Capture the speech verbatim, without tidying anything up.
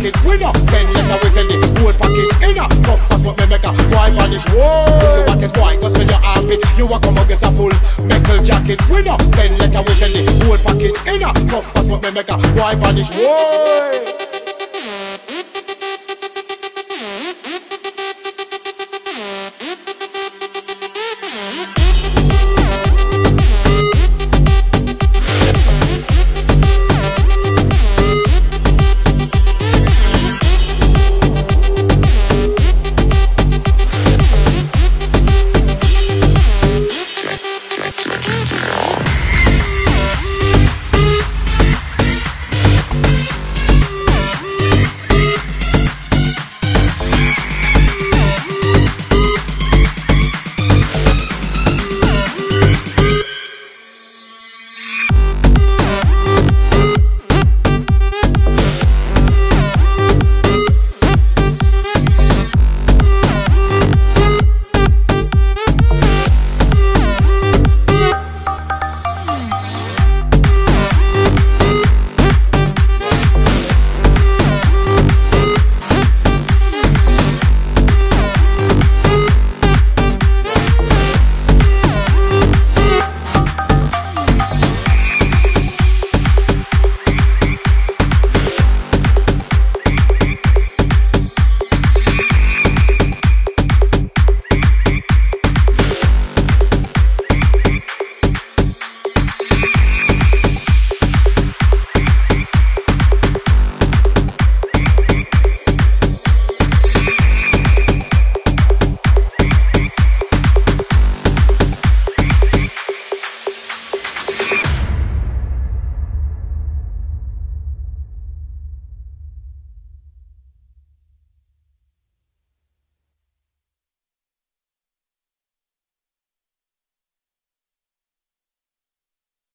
jacket winner. Send letter we send it. Whole package inner. Tough as what me make a boy vanish. Whoa, you want this boy? Go spell your armpit. You want come against a full metal jacket winner. Send letter we send it. Whole package inner. Tough as what me make a boy vanish. Whoa.